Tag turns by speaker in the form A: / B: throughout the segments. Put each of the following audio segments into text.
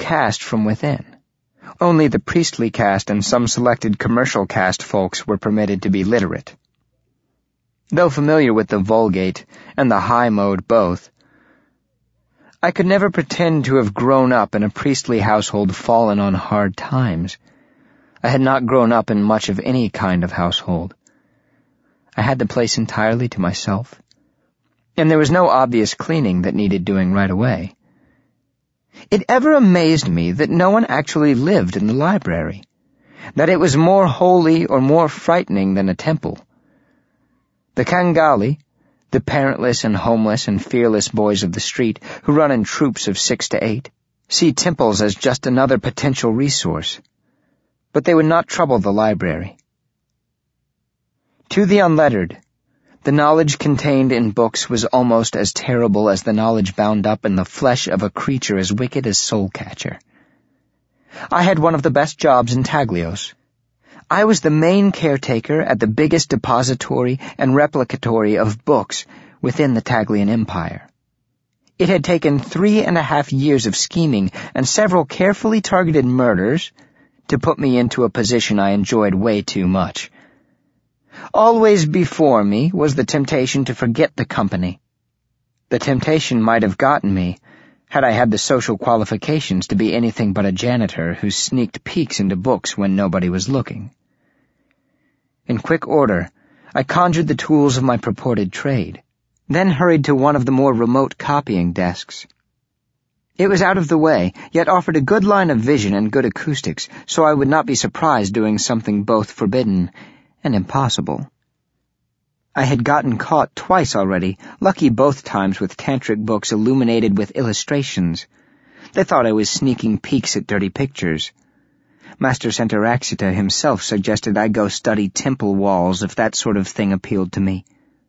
A: caste from within. Only the priestly caste and some selected commercial caste folks were permitted to be literate. Though familiar with the Vulgate and the High Mode both, I could never pretend to have grown up in a priestly household fallen on hard times. I had not grown up in much of any kind of household. I had the place entirely to myself, and there was no obvious cleaning that needed doing right away. It ever amazed me that no one actually lived in the library, that it was more holy or more frightening than a temple. The Kangali, the parentless and homeless and fearless boys of the street who run in troops of 6 to 8, see temples as just another potential resource, but they would not trouble the library. To the unlettered, the knowledge contained in books was almost as terrible as the knowledge bound up in the flesh of a creature as wicked as Soulcatcher. I had one of the best jobs in Taglios. I was the main caretaker at the biggest depository and replicatory of books within the Taglian Empire. It had taken 3.5 years of scheming and several carefully targeted murders to put me into a position I enjoyed way too much. Always before me was the temptation to forget the company. The temptation might have gotten me had I had the social qualifications to be anything but a janitor who sneaked peeks into books when nobody was looking. In quick order, I conjured the tools of my purported trade, then hurried to one of the more remote copying desks. It was out of the way, yet offered a good line of vision and good acoustics, so I would not be surprised doing something both forbidden and impossible. I had gotten caught twice already, lucky both times with tantric books illuminated with illustrations. They thought I was sneaking peeks at dirty pictures. Master Centaraxita himself suggested I go study temple walls if that sort of thing appealed to me.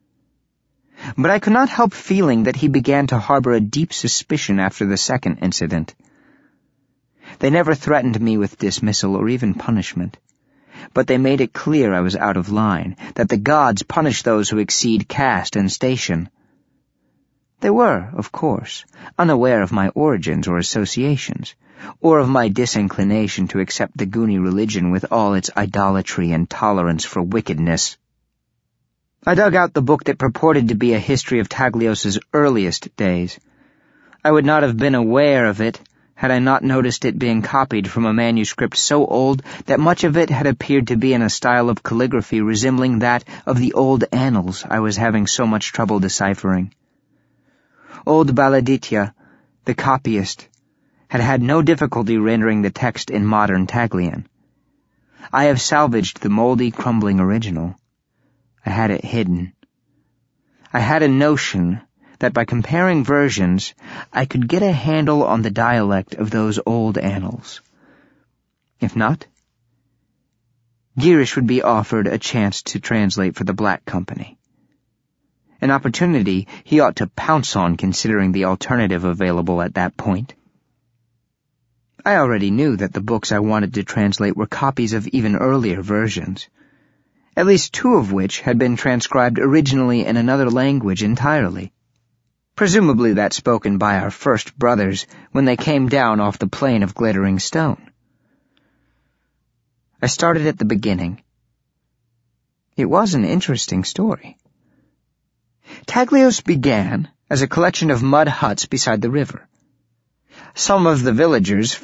A: But I could not help feeling that he began to harbor a deep suspicion after the second incident. They never threatened me with dismissal or even punishment, but they made it clear I was out of line, that the gods punish those who exceed caste and station. They were, of course, unaware of my origins or associations, or of my disinclination to accept the Goonie religion with all its idolatry and tolerance for wickedness. I dug out the book that purported to be a history of Taglios's earliest days. I would not have been aware of it had I not noticed it being copied from a manuscript so old that much of it had appeared to be in a style of calligraphy resembling that of the old annals I was having so much trouble deciphering. Old Baladitya, the copyist, had had no difficulty rendering the text in modern Taglian. I have salvaged the moldy, crumbling original. I had it hidden. I had a notion that by comparing versions, I could get a handle on the dialect of those old annals. If not, Girish would be offered a chance to translate for the Black Company. An opportunity he ought to pounce on considering the alternative available at that point. I already knew that the books I wanted to translate were copies of even earlier versions, at least 2 of which had been transcribed originally in another language entirely. Presumably that spoken by our first brothers when they came down off the plain of glittering stone. I started at the beginning. It was an interesting story. Taglios began as a collection of mud huts beside the river. Some of the villagers